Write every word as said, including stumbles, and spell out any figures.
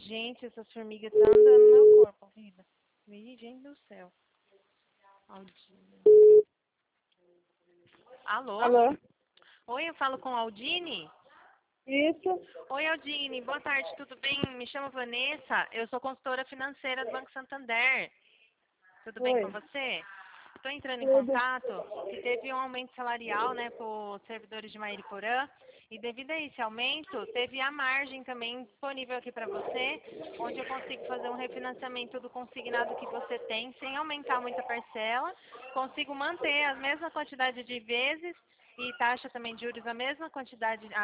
Gente, essas formigas estão andando no meu corpo, vida. Ih, gente do céu. Aldine. Alô? Alô? Oi, eu falo com a Aldine? Isso? Oi, Aldine. Boa tarde, tudo bem? Me chamo Vanessa. Eu sou consultora financeira do Banco Santander. Tudo bem com Oi. você? Estou entrando em Tudo? contato que teve um aumento salarial, né, para os servidores de Mairiporã, e devido a esse aumento, teve a margem também disponível aqui para você, onde eu consigo fazer um refinanciamento do consignado que você tem, sem aumentar muito a parcela, consigo manter a mesma quantidade de vezes e taxa também de juros a mesma quantidade,